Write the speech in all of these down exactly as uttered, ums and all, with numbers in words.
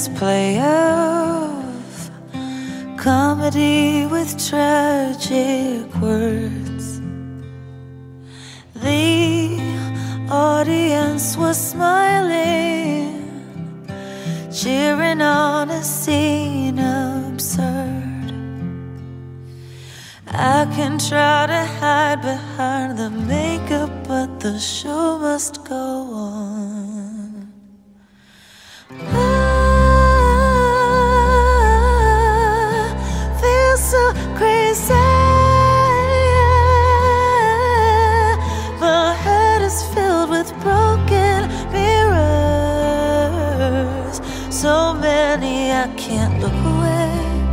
endless play of comedy with tragic words. The audience was smiling, cheering on a scene absurd. I can try to hide behind the makeup, but the show must go on. I feel so crazy. My head is filled with broken mirrors, so many I can't look away.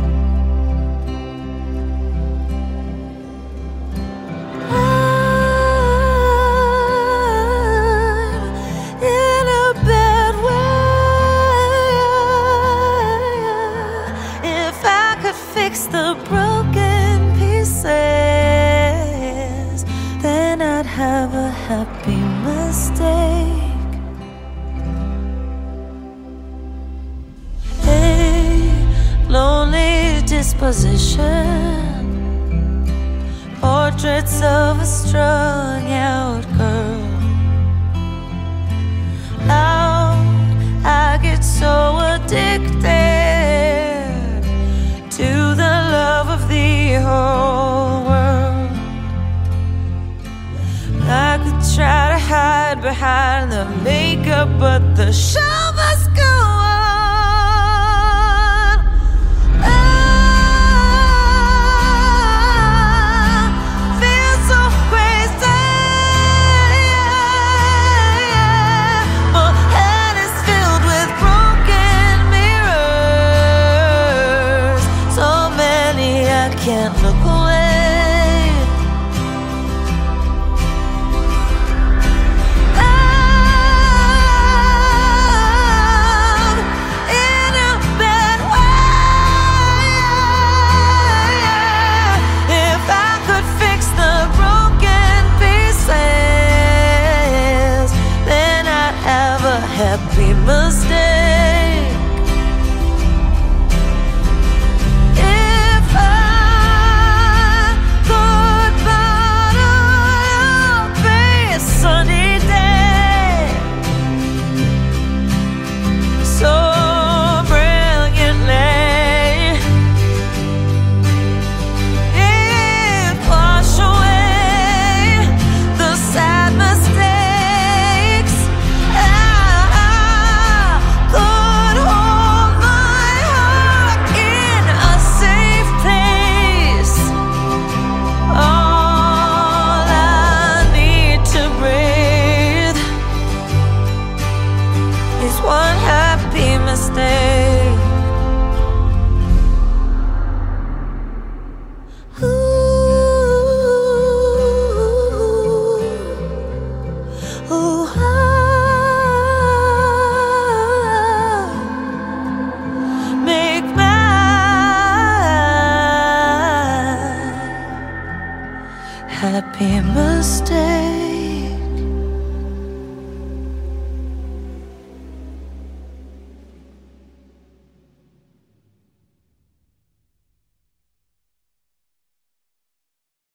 Fix the broken pieces, then I'd have a happy mistake. A lonely disposition, portraits of a strung-out girl. Out, I get so addicted to the love of the whole world. I could try to hide behind the makeup, but the show must go on. I feel so crazy. My head is filled with broken mirrors, so many I can't look away. I'm in a bad way. If I could fix the broken pieces, then I'd have a happy mistake. One happy mistake. Ooh, ooh, ah, make my happy mistake.